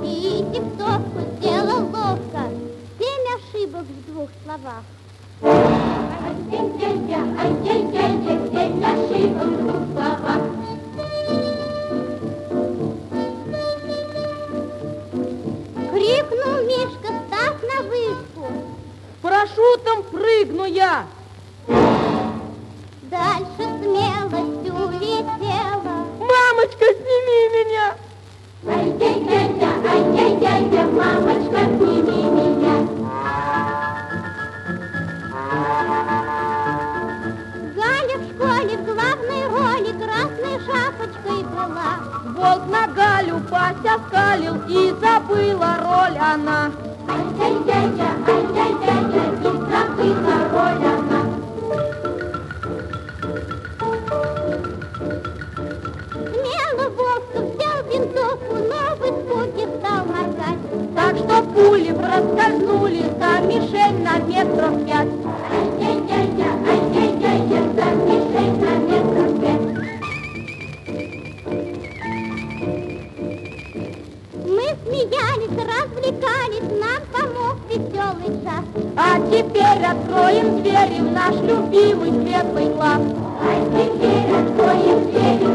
и тиктовку сделал ловко. 7 ошибок в 2 словах. Ай-яй-яй-я, ай-яй-яй-я, 7 ошибок в 2 словах. Крикнул Мишка, став на вышку. С парашютом прыгну я. Дальше смелость улетела. Мамочка, сними меня. Ай-яй-яй-я, мамочка, сними меня. Галя в школе в главной роли красной шапочкой была. Волк на Галю пасть оскалил, и забыла роль она. Ай-яй-яй-я, ай-яй-яй-я, и забыла роль она. Смело Вовка взял винтовку, но в испуге стал моргать. Так что пули проскользнули за мишень на метров 5. Ай-яй-яй-я, ай-яй-яй-я, за мишень на метров 5. Мы смеялись, развлекались, нам помог веселый час. А теперь откроем двери в наш любимый светлый класс. А теперь откроем двери